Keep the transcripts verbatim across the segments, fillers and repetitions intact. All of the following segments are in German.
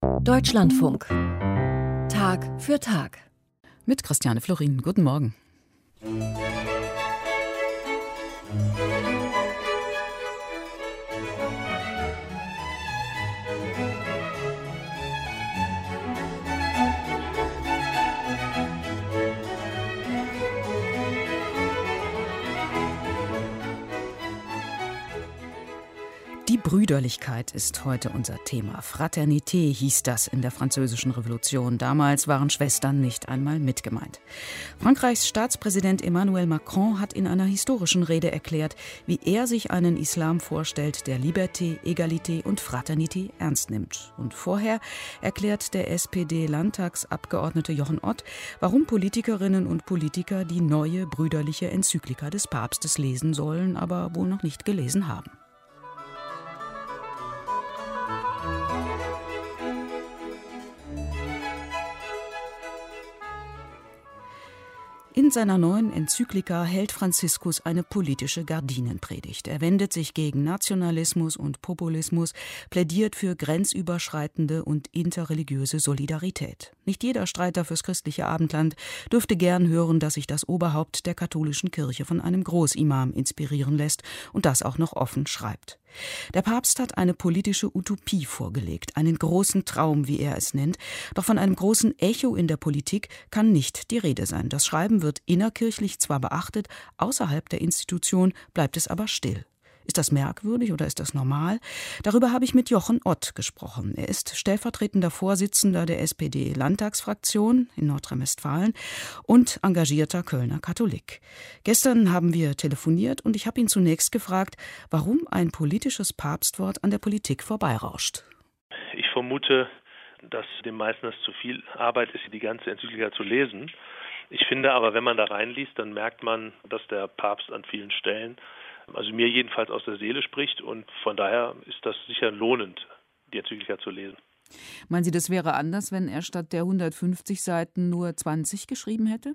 Deutschlandfunk. Tag für Tag. Mit Christiane Florin. Guten Morgen. Die Brüderlichkeit ist heute unser Thema. Fraternité hieß das in der Französischen Revolution. Damals waren Schwestern nicht einmal mitgemeint. Frankreichs Staatspräsident Emmanuel Macron hat in einer historischen Rede erklärt, wie er sich einen Islam vorstellt, der Liberté, Egalité und Fraternité ernst nimmt. Und vorher erklärt der S P D-Landtagsabgeordnete Jochen Ott, warum Politikerinnen und Politiker die neue brüderliche Enzyklika des Papstes lesen sollen, aber wohl noch nicht gelesen haben. In seiner neuen Enzyklika hält Franziskus eine politische Gardinenpredigt. Er wendet sich gegen Nationalismus und Populismus, plädiert für grenzüberschreitende und interreligiöse Solidarität. Nicht jeder Streiter fürs christliche Abendland dürfte gern hören, dass sich das Oberhaupt der katholischen Kirche von einem Großimam inspirieren lässt und das auch noch offen schreibt. Der Papst hat eine politische Utopie vorgelegt, einen großen Traum, wie er es nennt. Doch von einem großen Echo in der Politik kann nicht die Rede sein. Das Schreiben wird innerkirchlich zwar beachtet, außerhalb der Institution bleibt es aber still. Ist das merkwürdig oder ist das normal? Darüber habe ich mit Jochen Ott gesprochen. Er ist stellvertretender Vorsitzender der S P D-Landtagsfraktion in Nordrhein-Westfalen und engagierter Kölner Katholik. Gestern haben wir telefoniert und ich habe ihn zunächst gefragt, warum ein politisches Papstwort an der Politik vorbeirauscht. Ich vermute, dass den meisten das zu viel Arbeit ist, die ganze Enzyklika zu lesen. Ich finde aber, wenn man da reinliest, dann merkt man, dass der Papst an vielen Stellen, also mir jedenfalls, aus der Seele spricht, und von daher ist das sicher lohnend, die Enzyklika zu lesen. Meinen Sie, das wäre anders, wenn er statt der hundertfünfzig Seiten nur zwanzig geschrieben hätte?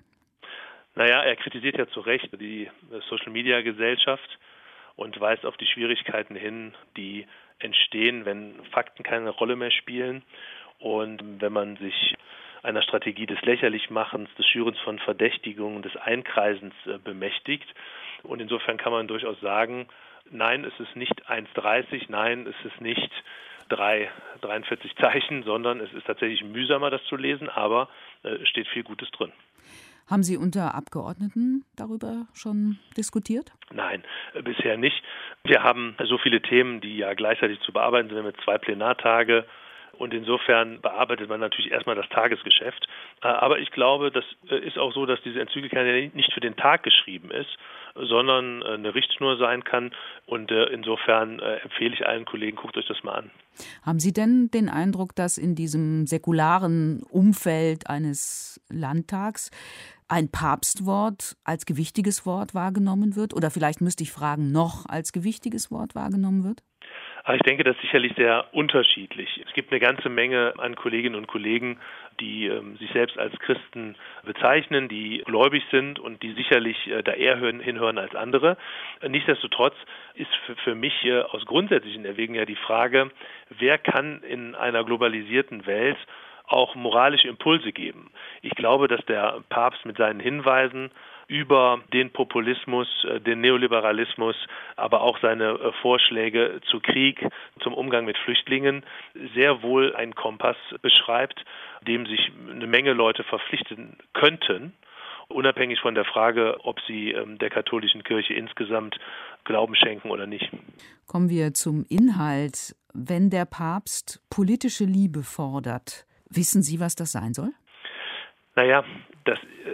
Naja, er kritisiert ja zu Recht die Social-Media-Gesellschaft und weist auf die Schwierigkeiten hin, die entstehen, wenn Fakten keine Rolle mehr spielen und wenn man sich einer Strategie des Lächerlichmachens, des Schürens von Verdächtigungen, des Einkreisens äh, bemächtigt. Und insofern kann man durchaus sagen, nein, es ist nicht eins dreißig, nein, es ist nicht drei, dreiundvierzig Zeichen, sondern es ist tatsächlich mühsamer, das zu lesen, aber es äh, steht viel Gutes drin. Haben Sie unter Abgeordneten darüber schon diskutiert? Nein, äh, bisher nicht. Wir haben so viele Themen, die ja gleichzeitig zu bearbeiten sind. Wir haben jetzt zwei Plenartage. Und insofern bearbeitet man natürlich erstmal das Tagesgeschäft. Aber ich glaube, das ist auch so, dass diese Enzyklika nicht für den Tag geschrieben ist, sondern eine Richtschnur sein kann. Und insofern empfehle ich allen Kollegen, guckt euch das mal an. Haben Sie denn den Eindruck, dass in diesem säkularen Umfeld eines Landtags ein Papstwort als gewichtiges Wort wahrgenommen wird? Oder vielleicht müsste ich fragen, noch als gewichtiges Wort wahrgenommen wird? Aber ich denke, das ist sicherlich sehr unterschiedlich. Es gibt eine ganze Menge an Kolleginnen und Kollegen, die ähm, sich selbst als Christen bezeichnen, die gläubig sind und die sicherlich äh, da eher hören, hinhören als andere. Nichtsdestotrotz ist für, für mich äh, aus grundsätzlichen Erwägungen ja die Frage, wer kann in einer globalisierten Welt auch moralische Impulse geben. Ich glaube, dass der Papst mit seinen Hinweisen über den Populismus, den Neoliberalismus, aber auch seine Vorschläge zu Krieg, zum Umgang mit Flüchtlingen sehr wohl einen Kompass beschreibt, dem sich eine Menge Leute verpflichten könnten, unabhängig von der Frage, ob sie der katholischen Kirche insgesamt Glauben schenken oder nicht. Kommen wir zum Inhalt. Wenn der Papst politische Liebe fordert, wissen Sie, was das sein soll? Naja, das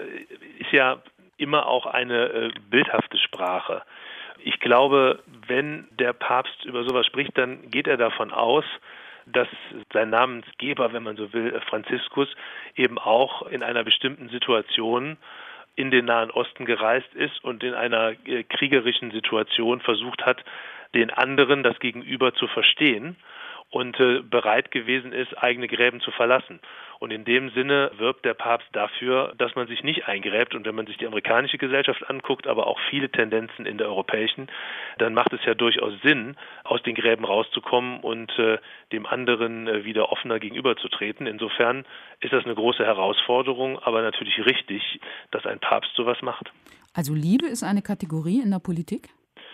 ist ja immer auch eine äh, bildhafte Sprache. Ich glaube, wenn der Papst über sowas spricht, dann geht er davon aus, dass sein Namensgeber, wenn man so will, Franziskus, eben auch in einer bestimmten Situation in den Nahen Osten gereist ist und in einer äh, kriegerischen Situation versucht hat, den anderen, das Gegenüber, zu verstehen und äh, bereit gewesen ist, eigene Gräben zu verlassen. Und in dem Sinne wirbt der Papst dafür, dass man sich nicht eingräbt. Und wenn man sich die amerikanische Gesellschaft anguckt, aber auch viele Tendenzen in der europäischen, dann macht es ja durchaus Sinn, aus den Gräben rauszukommen und äh, dem anderen äh, wieder offener gegenüberzutreten. Insofern ist das eine große Herausforderung, aber natürlich richtig, dass ein Papst sowas macht. Also Liebe ist eine Kategorie in der Politik?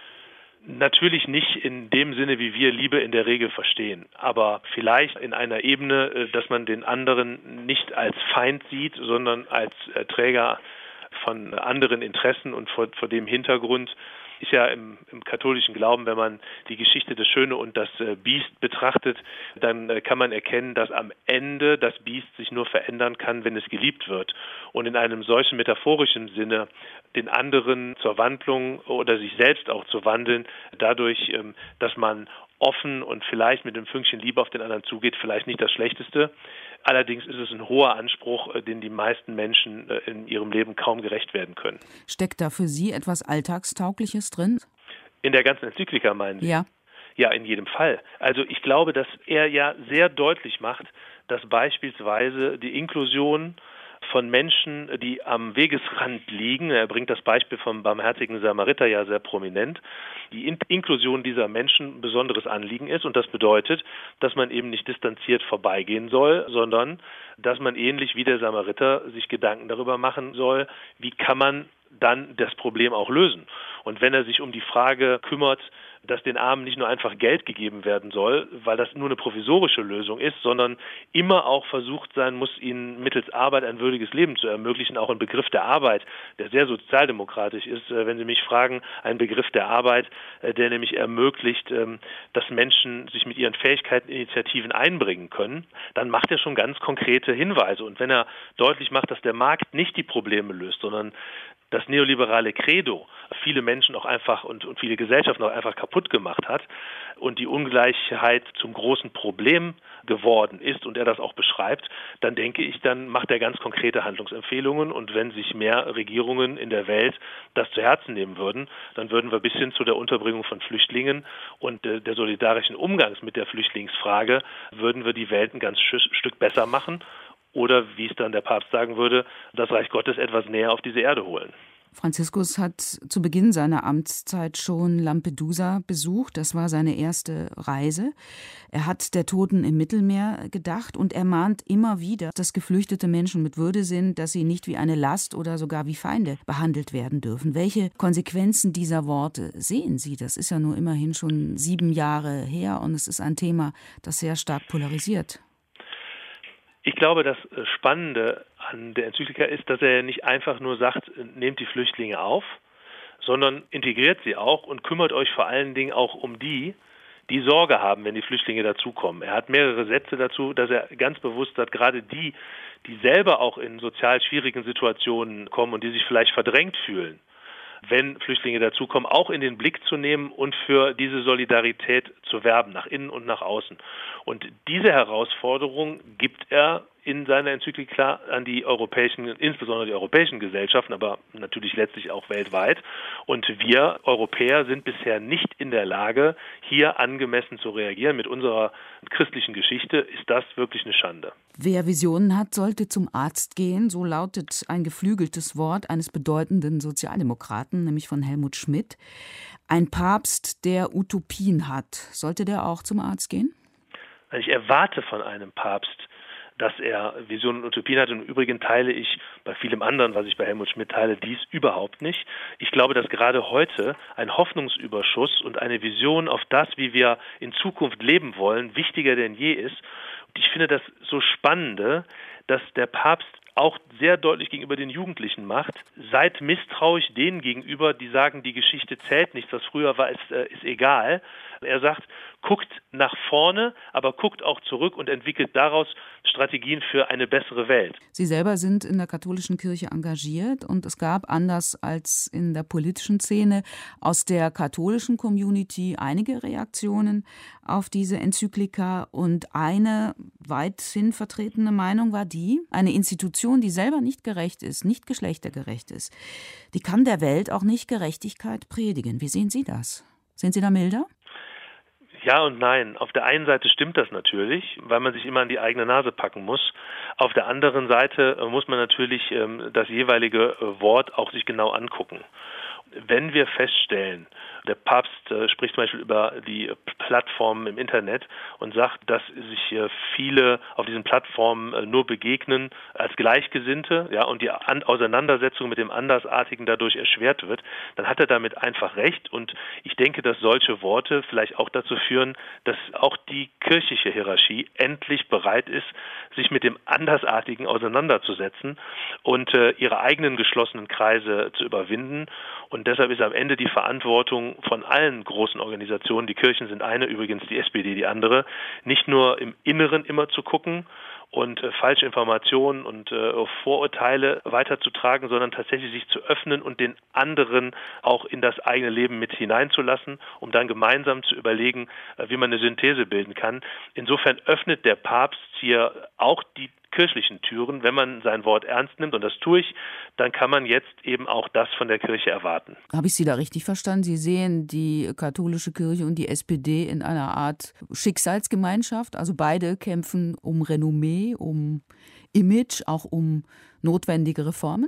Natürlich nicht in dem Sinne, wie wir Liebe in der Regel verstehen, aber vielleicht in einer Ebene, dass man den anderen nicht als Feind sieht, sondern als Träger von anderen Interessen. Und vor, vor dem Hintergrund ist ja im, im katholischen Glauben, wenn man die Geschichte des Schöne und das Biest betrachtet, dann kann man erkennen, dass am Ende das Biest sich nur verändern kann, wenn es geliebt wird. Und in einem solchen metaphorischen Sinne den anderen zur Wandlung oder sich selbst auch zu wandeln, dadurch, dass man offen und vielleicht mit einem Fünkchen Liebe auf den anderen zugeht, vielleicht nicht das Schlechteste. Allerdings ist es ein hoher Anspruch, den die meisten Menschen in ihrem Leben kaum gerecht werden können. Steckt da für Sie etwas Alltagstaugliches drin? In der ganzen Enzyklika meinen Sie? Ja. Ja, in jedem Fall. Also ich glaube, dass er ja sehr deutlich macht, dass beispielsweise die Inklusion von Menschen, die am Wegesrand liegen, er bringt das Beispiel vom barmherzigen Samariter ja sehr prominent, die In- Inklusion dieser Menschen ein besonderes Anliegen ist. Und das bedeutet, dass man eben nicht distanziert vorbeigehen soll, sondern dass man ähnlich wie der Samariter sich Gedanken darüber machen soll, wie kann man dann das Problem auch lösen. Und wenn er sich um die Frage kümmert, dass den Armen nicht nur einfach Geld gegeben werden soll, weil das nur eine provisorische Lösung ist, sondern immer auch versucht sein muss, ihnen mittels Arbeit ein würdiges Leben zu ermöglichen, auch ein Begriff der Arbeit, der sehr sozialdemokratisch ist, wenn Sie mich fragen, ein Begriff der Arbeit, der nämlich ermöglicht, dass Menschen sich mit ihren Fähigkeiten, Initiativen einbringen können, dann macht er schon ganz konkrete Hinweise. Und wenn er deutlich macht, dass der Markt nicht die Probleme löst, sondern das neoliberale Credo viele Menschen auch einfach und, und viele Gesellschaften auch einfach kaputt gemacht hat und die Ungleichheit zum großen Problem geworden ist und er das auch beschreibt, dann denke ich, dann macht er ganz konkrete Handlungsempfehlungen. Und wenn sich mehr Regierungen in der Welt das zu Herzen nehmen würden, dann würden wir bis hin zu der Unterbringung von Flüchtlingen und äh, der solidarischen Umgangs mit der Flüchtlingsfrage, würden wir die Welt ein ganz Stück besser machen. Oder, wie es dann der Papst sagen würde, das Reich Gottes etwas näher auf diese Erde holen. Franziskus hat zu Beginn seiner Amtszeit schon Lampedusa besucht. Das war seine erste Reise. Er hat der Toten im Mittelmeer gedacht und er mahnt immer wieder, dass geflüchtete Menschen mit Würde sind, dass sie nicht wie eine Last oder sogar wie Feinde behandelt werden dürfen. Welche Konsequenzen dieser Worte sehen Sie? Das ist ja nur immerhin schon sieben Jahre her und es ist ein Thema, das sehr stark polarisiert. Ich glaube, das Spannende an der Enzyklika ist, dass er nicht einfach nur sagt, nehmt die Flüchtlinge auf, sondern integriert sie auch und kümmert euch vor allen Dingen auch um die, die Sorge haben, wenn die Flüchtlinge dazukommen. Er hat mehrere Sätze dazu, dass er ganz bewusst sagt, gerade die, die selber auch in sozial schwierigen Situationen kommen und die sich vielleicht verdrängt fühlen, wenn Flüchtlinge dazukommen, auch in den Blick zu nehmen und für diese Solidarität zu werben, nach innen und nach außen. Und diese Herausforderung gibt er in seiner Enzyklika an die europäischen, insbesondere die europäischen Gesellschaften, aber natürlich letztlich auch weltweit. Und wir Europäer sind bisher nicht in der Lage, hier angemessen zu reagieren. Mit unserer christlichen Geschichte ist das wirklich eine Schande. Wer Visionen hat, sollte zum Arzt gehen. So lautet ein geflügeltes Wort eines bedeutenden Sozialdemokraten, nämlich von Helmut Schmidt. Ein Papst, der Utopien hat, sollte der auch zum Arzt gehen? Ich erwarte von einem Papst, dass er Visionen und Utopien hat. Und im Übrigen teile ich bei vielem anderen, was ich bei Helmut Schmidt teile, dies überhaupt nicht. Ich glaube, dass gerade heute ein Hoffnungsüberschuss und eine Vision auf das, wie wir in Zukunft leben wollen, wichtiger denn je ist. Und ich finde das so Spannende, dass der Papst auch sehr deutlich gegenüber den Jugendlichen macht, seid misstrauisch denen gegenüber, die sagen, die Geschichte zählt nichts, was früher war, ist, äh, ist egal. Er sagt, guckt nach vorne, aber guckt auch zurück und entwickelt daraus Strategien für eine bessere Welt. Sie selber sind in der katholischen Kirche engagiert und es gab, anders als in der politischen Szene, aus der katholischen Community einige Reaktionen auf diese Enzyklika und eine weithin vertretene Meinung war die, eine Institution, die selber nicht gerecht ist, nicht geschlechtergerecht ist, die kann der Welt auch nicht Gerechtigkeit predigen. Wie sehen Sie das? Sind Sie da milder? Ja und nein. Auf der einen Seite stimmt das natürlich, weil man sich immer an die eigene Nase packen muss. Auf der anderen Seite muss man natürlich das jeweilige Wort auch sich genau angucken. Wenn wir feststellen, der Papst äh, spricht zum Beispiel über die Plattformen im Internet und sagt, dass sich äh, viele auf diesen Plattformen äh, nur begegnen als Gleichgesinnte, ja, und die An- Auseinandersetzung mit dem Andersartigen dadurch erschwert wird, dann hat er damit einfach recht. Und ich denke, dass solche Worte vielleicht auch dazu führen, dass auch die kirchliche Hierarchie endlich bereit ist, sich mit dem Andersartigen auseinanderzusetzen und äh, ihre eigenen geschlossenen Kreise zu überwinden. Und deshalb ist am Ende die Verantwortung von allen großen Organisationen, die Kirchen sind eine, übrigens die S P D die andere, nicht nur im Inneren immer zu gucken und äh, falsche Informationen und äh, Vorurteile weiterzutragen, sondern tatsächlich sich zu öffnen und den anderen auch in das eigene Leben mit hineinzulassen, um dann gemeinsam zu überlegen, äh, wie man eine Synthese bilden kann. Insofern öffnet der Papst hier auch die kirchlichen Türen. Wenn man sein Wort ernst nimmt, und das tue ich, dann kann man jetzt eben auch das von der Kirche erwarten. Habe ich Sie da richtig verstanden? Sie sehen die katholische Kirche und die S P D in einer Art Schicksalsgemeinschaft, also beide kämpfen um Renommee, um Image, auch um notwendige Reformen?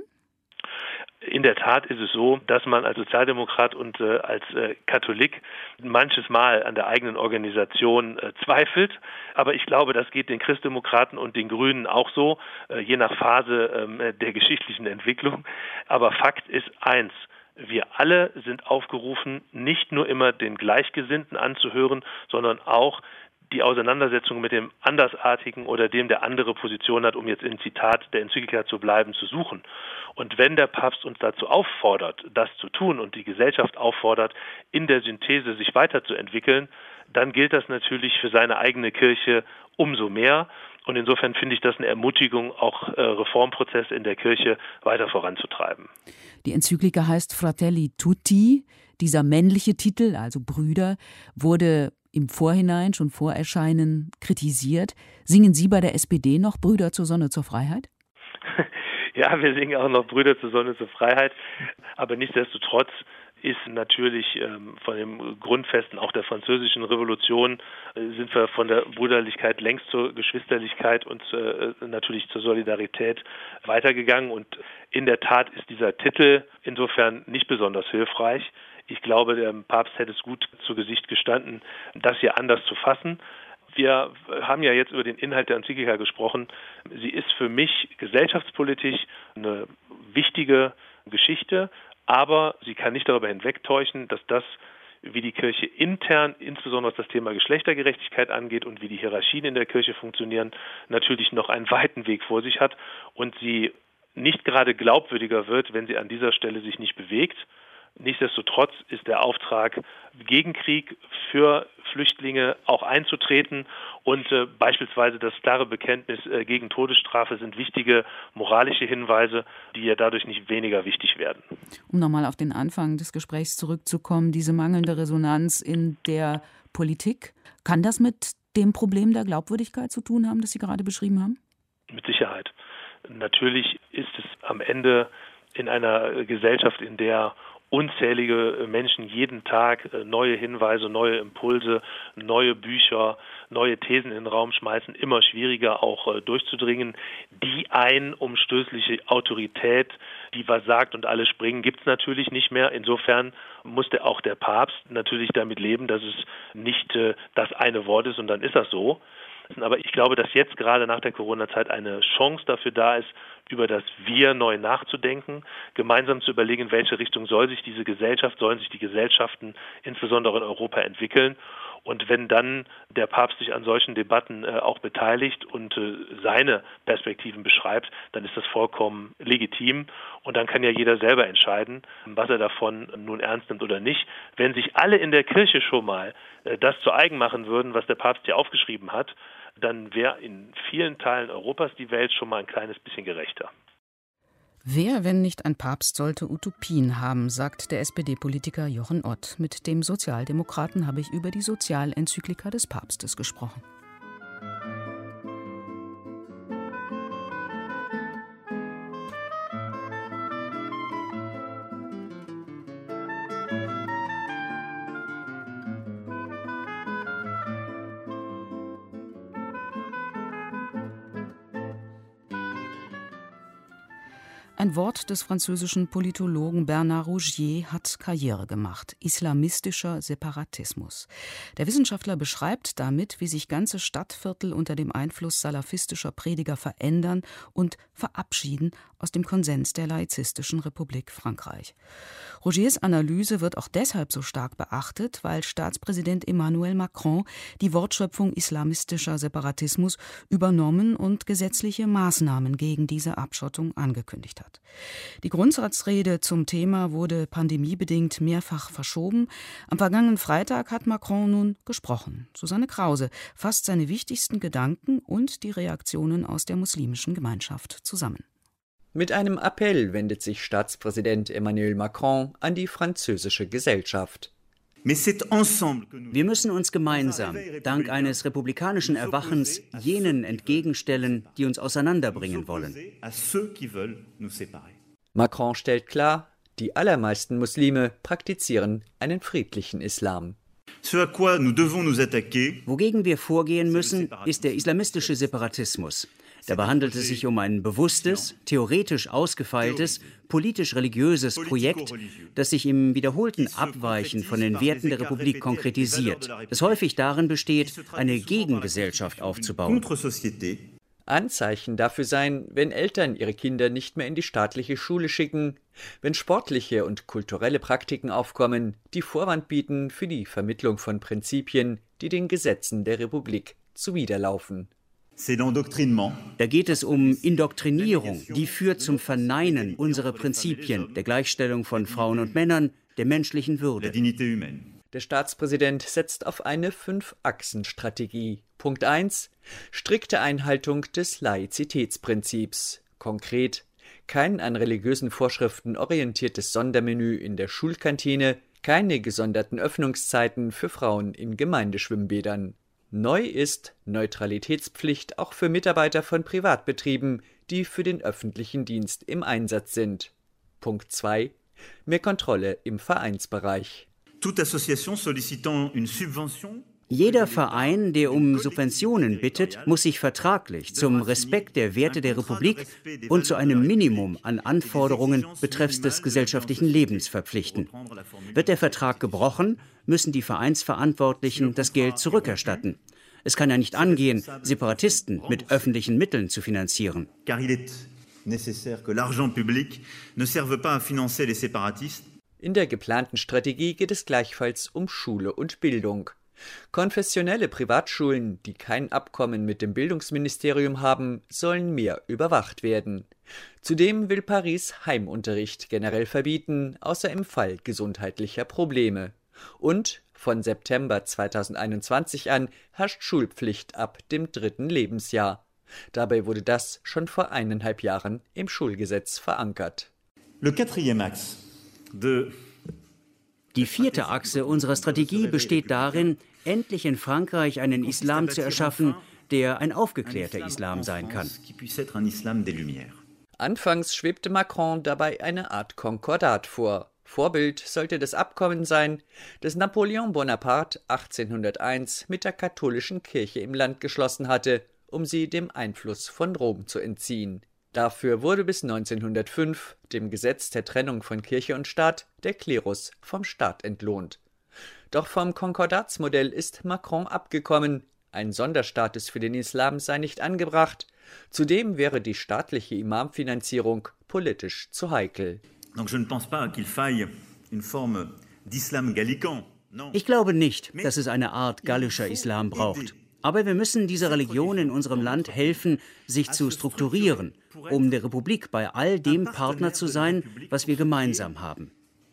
In der Tat ist es so, dass man als Sozialdemokrat und äh, als äh, Katholik manches Mal an der eigenen Organisation äh, zweifelt. Aber ich glaube, das geht den Christdemokraten und den Grünen auch so, äh, je nach Phase äh, der geschichtlichen Entwicklung. Aber Fakt ist eins: Wir alle sind aufgerufen, nicht nur immer den Gleichgesinnten anzuhören, sondern auch die Auseinandersetzung mit dem Andersartigen oder dem, der andere Position hat, um jetzt im Zitat der Enzyklika zu bleiben, zu suchen. Und wenn der Papst uns dazu auffordert, das zu tun und die Gesellschaft auffordert, in der Synthese sich weiterzuentwickeln, dann gilt das natürlich für seine eigene Kirche umso mehr. Und insofern finde ich das eine Ermutigung, auch äh, Reformprozesse in der Kirche weiter voranzutreiben. Die Enzyklika heißt Fratelli Tutti. Dieser männliche Titel, also Brüder, wurde im Vorhinein, schon vor Erscheinen, kritisiert. Singen Sie bei der S P D noch Brüder zur Sonne, zur Freiheit? Ja, wir singen auch noch Brüder zur Sonne, zur Freiheit. Aber nichtsdestotrotz ist natürlich ähm, von den Grundfesten auch der französischen Revolution, äh, sind wir von der Brüderlichkeit längst zur Geschwisterlichkeit und äh, natürlich zur Solidarität weitergegangen. Und in der Tat ist dieser Titel insofern nicht besonders hilfreich. Ich glaube, der Papst hätte es gut zu Gesicht gestanden, das hier anders zu fassen. Wir haben ja jetzt über den Inhalt der Enzyklika gesprochen. Sie ist für mich gesellschaftspolitisch eine wichtige Geschichte, aber sie kann nicht darüber hinwegtäuschen, dass das, wie die Kirche intern, insbesondere was das Thema Geschlechtergerechtigkeit angeht und wie die Hierarchien in der Kirche funktionieren, natürlich noch einen weiten Weg vor sich hat und sie nicht gerade glaubwürdiger wird, wenn sie an dieser Stelle sich nicht bewegt. Nichtsdestotrotz ist der Auftrag, gegen Krieg, für Flüchtlinge auch einzutreten und äh, beispielsweise das klare Bekenntnis äh, gegen Todesstrafe sind wichtige moralische Hinweise, die ja dadurch nicht weniger wichtig werden. Um nochmal auf den Anfang des Gesprächs zurückzukommen, diese mangelnde Resonanz in der Politik, kann das mit dem Problem der Glaubwürdigkeit zu tun haben, das Sie gerade beschrieben haben? Mit Sicherheit. Natürlich ist es am Ende in einer Gesellschaft, in der unzählige Menschen jeden Tag neue Hinweise, neue Impulse, neue Bücher, neue Thesen in den Raum schmeißen, immer schwieriger auch durchzudringen. Die ein umstößliche Autorität, die was sagt und alle springen, gibt es natürlich nicht mehr. Insofern musste auch der Papst natürlich damit leben, dass es nicht das eine Wort ist und dann ist das so. Aber ich glaube, dass jetzt gerade nach der Corona-Zeit eine Chance dafür da ist, über das Wir neu nachzudenken, gemeinsam zu überlegen, in welche Richtung soll sich diese Gesellschaft, sollen sich die Gesellschaften insbesondere in Europa entwickeln. Und wenn dann der Papst sich an solchen Debatten äh, auch beteiligt und äh, seine Perspektiven beschreibt, dann ist das vollkommen legitim. Und dann kann ja jeder selber entscheiden, was er davon nun ernst nimmt oder nicht. Wenn sich alle in der Kirche schon mal äh, das zu eigen machen würden, was der Papst hier aufgeschrieben hat, dann wäre in vielen Teilen Europas die Welt schon mal ein kleines bisschen gerechter. Wer, wenn nicht ein Papst, sollte Utopien haben, sagt der S P D-Politiker Jochen Ott. Mit dem Sozialdemokraten habe ich über die Sozialenzyklika des Papstes gesprochen. Ein Wort des französischen Politologen Bernard Rougier hat Karriere gemacht: islamistischer Separatismus. Der Wissenschaftler beschreibt damit, wie sich ganze Stadtviertel unter dem Einfluss salafistischer Prediger verändern und verabschieden aus dem Konsens der laizistischen Republik Frankreich. Rougiers Analyse wird auch deshalb so stark beachtet, weil Staatspräsident Emmanuel Macron die Wortschöpfung islamistischer Separatismus übernommen und gesetzliche Maßnahmen gegen diese Abschottung angekündigt hat. Die Grundsatzrede zum Thema wurde pandemiebedingt mehrfach verschoben. Am vergangenen Freitag hat Macron nun gesprochen. Susanne Krause fasst seine wichtigsten Gedanken und die Reaktionen aus der muslimischen Gemeinschaft zusammen. Mit einem Appell wendet sich Staatspräsident Emmanuel Macron an die französische Gesellschaft. Wir müssen uns gemeinsam, dank eines republikanischen Erwachens, jenen entgegenstellen, die uns auseinanderbringen wollen. Macron stellt klar, die allermeisten Muslime praktizieren einen friedlichen Islam. Wogegen wir vorgehen müssen, ist der islamistische Separatismus. Dabei handelt es sich um ein bewusstes, theoretisch ausgefeiltes, politisch-religiöses Projekt, das sich im wiederholten Abweichen von den Werten der Republik konkretisiert, das häufig darin besteht, eine Gegengesellschaft aufzubauen. Anzeichen dafür seien, wenn Eltern ihre Kinder nicht mehr in die staatliche Schule schicken, wenn sportliche und kulturelle Praktiken aufkommen, die Vorwand bieten für die Vermittlung von Prinzipien, die den Gesetzen der Republik zuwiderlaufen. Da geht es um Indoktrinierung, die führt zum Verneinen unserer Prinzipien, der Gleichstellung von Frauen und Männern, der menschlichen Würde. Der Staatspräsident setzt auf eine Fünf-Achsen-Strategie. Punkt eins. Strikte Einhaltung des Laizitätsprinzips. Konkret: kein an religiösen Vorschriften orientiertes Sondermenü in der Schulkantine, keine gesonderten Öffnungszeiten für Frauen in Gemeindeschwimmbädern. Neu ist Neutralitätspflicht auch für Mitarbeiter von Privatbetrieben, die für den öffentlichen Dienst im Einsatz sind. Punkt zwei. Mehr Kontrolle im Vereinsbereich. Jeder Verein, der um Subventionen bittet, muss sich vertraglich zum Respekt der Werte der Republik und zu einem Minimum an Anforderungen betreffs des gesellschaftlichen Lebens verpflichten. Wird der Vertrag gebrochen, müssen die Vereinsverantwortlichen das Geld zurückerstatten. Es kann ja nicht angehen, Separatisten mit öffentlichen Mitteln zu finanzieren. In der geplanten Strategie geht es gleichfalls um Schule und Bildung. Konfessionelle Privatschulen, die kein Abkommen mit dem Bildungsministerium haben, sollen mehr überwacht werden. Zudem will Paris Heimunterricht generell verbieten, außer im Fall gesundheitlicher Probleme. Und von September zweitausendeinundzwanzig an herrscht Schulpflicht ab dem dritten Lebensjahr. Dabei wurde das schon vor eineinhalb Jahren im Schulgesetz verankert. Le quatrième axe de Die vierte Achse unserer Strategie besteht darin, endlich in Frankreich einen Islam zu erschaffen, der ein aufgeklärter Islam sein kann. Anfangs schwebte Macron dabei eine Art Konkordat vor. Vorbild sollte das Abkommen sein, das Napoleon Bonaparte achtzehnhunderteins mit der katholischen Kirche im Land geschlossen hatte, um sie dem Einfluss von Rom zu entziehen. Dafür wurde bis neunzehnhundertfünf, dem Gesetz der Trennung von Kirche und Staat, der Klerus vom Staat entlohnt. Doch vom Konkordatsmodell ist Macron abgekommen. Ein Sonderstatus für den Islam sei nicht angebracht. Zudem wäre die staatliche Imamfinanzierung politisch zu heikel. Ich glaube nicht, dass es eine Art gallischer Islam braucht. Aber wir müssen dieser Religion in unserem Land helfen, sich zu strukturieren, um der Republik bei all dem Partner zu sein, was wir gemeinsam haben.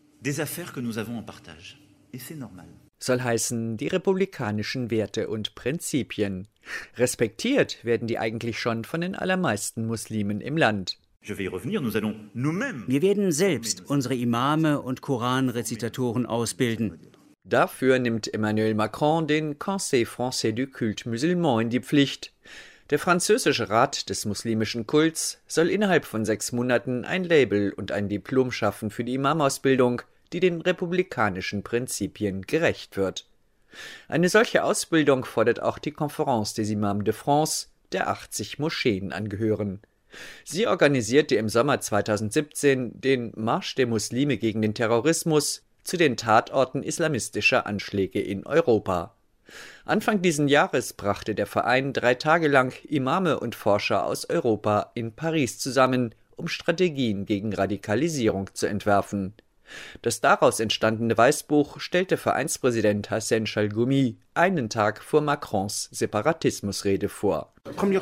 Soll heißen, die republikanischen Werte und Prinzipien. Respektiert werden die eigentlich schon von den allermeisten Muslimen im Land. Wir werden selbst unsere Imame und Koranrezitatoren ausbilden. Dafür nimmt Emmanuel Macron den Conseil français du culte musulman in die Pflicht. Der französische Rat des muslimischen Kults soll innerhalb von sechs Monaten ein Label und ein Diplom schaffen für die Imamausbildung, die den republikanischen Prinzipien gerecht wird. Eine solche Ausbildung fordert auch die Conférence des Imams de France, der achtzig Moscheen angehören. Sie organisierte im Sommer zweitausendsiebzehn den Marsch der Muslime gegen den Terrorismus zu den Tatorten islamistischer Anschläge in Europa. Anfang diesen Jahres brachte der Verein drei Tage lang Imame und Forscher aus Europa in Paris zusammen, um Strategien gegen Radikalisierung zu entwerfen. Das daraus entstandene Weißbuch stellte Vereinspräsident Hassan Chalgoumi einen Tag vor Macrons Separatismusrede vor.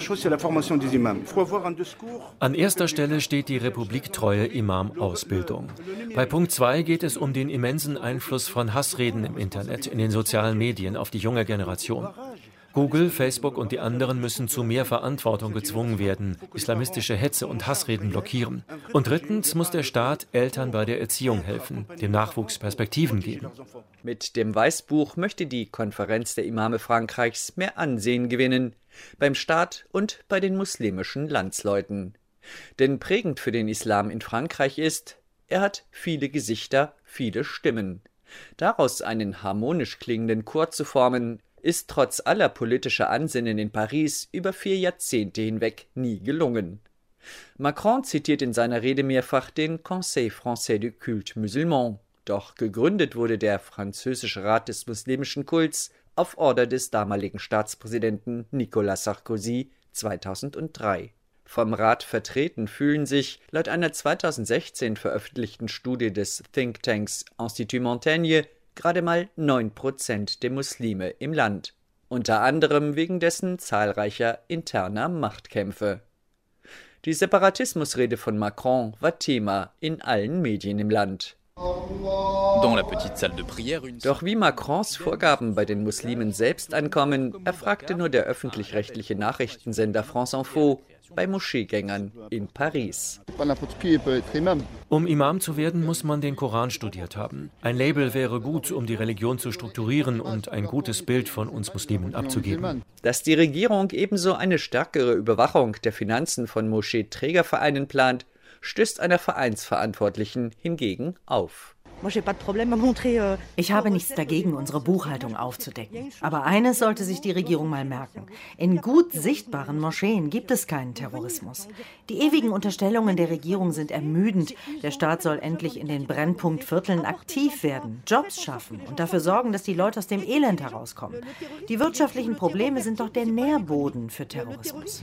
An erster Stelle steht die republiktreue Imam-Ausbildung. Bei Punkt zwei geht es um den immensen Einfluss von Hassreden im Internet, in den sozialen Medien auf die junge Generation. Google, Facebook und die anderen müssen zu mehr Verantwortung gezwungen werden, islamistische Hetze und Hassreden blockieren. Und drittens muss der Staat Eltern bei der Erziehung helfen, dem Nachwuchs Perspektiven geben. Mit dem Weißbuch möchte die Konferenz der Imame Frankreichs mehr Ansehen gewinnen, beim Staat und bei den muslimischen Landsleuten. Denn prägend für den Islam in Frankreich ist, er hat viele Gesichter, viele Stimmen. Daraus einen harmonisch klingenden Chor zu formen, ist trotz aller politischer Ansinnen in Paris über vier Jahrzehnte hinweg nie gelungen. Macron zitiert in seiner Rede mehrfach den Conseil Français du Culte Musulman. Doch gegründet wurde der französische Rat des muslimischen Kults auf Order des damaligen Staatspräsidenten Nicolas Sarkozy zweitausenddrei. Vom Rat vertreten fühlen sich, laut einer zweitausendsechzehn veröffentlichten Studie des Thinktanks Institut Montaigne, gerade mal neun Prozent der Muslime im Land, unter anderem wegen dessen zahlreicher interner Machtkämpfe. Die Separatismusrede von Macron war Thema in allen Medien im Land. Doch wie Macrons Vorgaben bei den Muslimen selbst ankommen, erfragte nur der öffentlich-rechtliche Nachrichtensender France Info bei Moscheegängern in Paris. Um Imam zu werden, muss man den Koran studiert haben. Ein Label wäre gut, um die Religion zu strukturieren und ein gutes Bild von uns Muslimen abzugeben. Dass die Regierung ebenso eine stärkere Überwachung der Finanzen von Moscheeträgervereinen plant, stößt einer Vereinsverantwortlichen hingegen auf. Ich habe nichts dagegen, unsere Buchhaltung aufzudecken. Aber eines sollte sich die Regierung mal merken. In gut sichtbaren Moscheen gibt es keinen Terrorismus. Die ewigen Unterstellungen der Regierung sind ermüdend. Der Staat soll endlich in den Brennpunktvierteln aktiv werden, Jobs schaffen und dafür sorgen, dass die Leute aus dem Elend herauskommen. Die wirtschaftlichen Probleme sind doch der Nährboden für Terrorismus.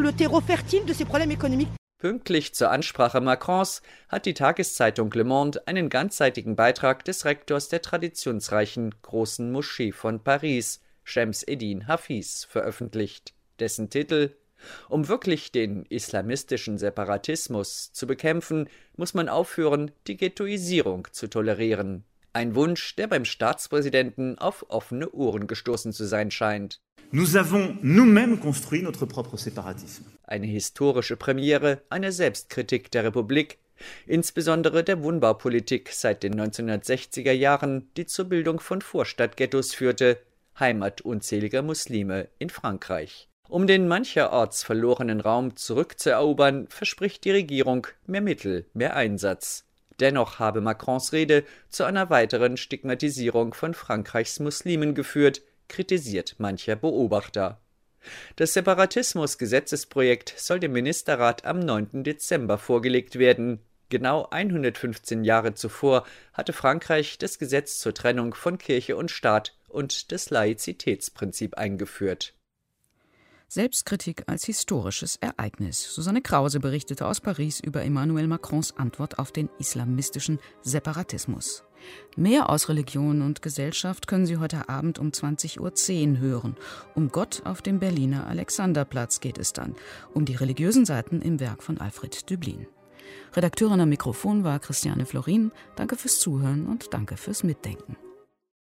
Pünktlich zur Ansprache Macrons hat die Tageszeitung Le Monde einen ganzseitigen Beitrag des Rektors der traditionsreichen Großen Moschee von Paris, Schems Eddin Hafiz, veröffentlicht. Dessen Titel: Um wirklich den islamistischen Separatismus zu bekämpfen, muss man aufhören, die Ghettoisierung zu tolerieren. Ein Wunsch, der beim Staatspräsidenten auf offene Ohren gestoßen zu sein scheint. Nous avons nous-mêmes construit notre propre séparatisme. Eine historische Premiere, eine Selbstkritik der Republik, insbesondere der Wohnbaupolitik seit den neunzehnhundertsechziger Jahren, die zur Bildung von Vorstadtghettos führte, Heimat unzähliger Muslime in Frankreich. Um den mancherorts verlorenen Raum zurückzuerobern, verspricht die Regierung mehr Mittel, mehr Einsatz. Dennoch habe Macrons Rede zu einer weiteren Stigmatisierung von Frankreichs Muslimen geführt, kritisiert mancher Beobachter. Das Separatismus-Gesetzesprojekt soll dem Ministerrat am neunten Dezember vorgelegt werden. Genau hundertfünfzehn Jahre zuvor hatte Frankreich das Gesetz zur Trennung von Kirche und Staat und das Laizitätsprinzip eingeführt. Selbstkritik als historisches Ereignis. Susanne Krause berichtete aus Paris über Emmanuel Macrons Antwort auf den islamistischen Separatismus. Mehr aus Religion und Gesellschaft können Sie heute Abend um zwanzig Uhr zehn hören. Um Gott auf dem Berliner Alexanderplatz geht es dann. Um die religiösen Seiten im Werk von Alfred Döblin. Redakteurin am Mikrofon war Christiane Florin. Danke fürs Zuhören und danke fürs Mitdenken.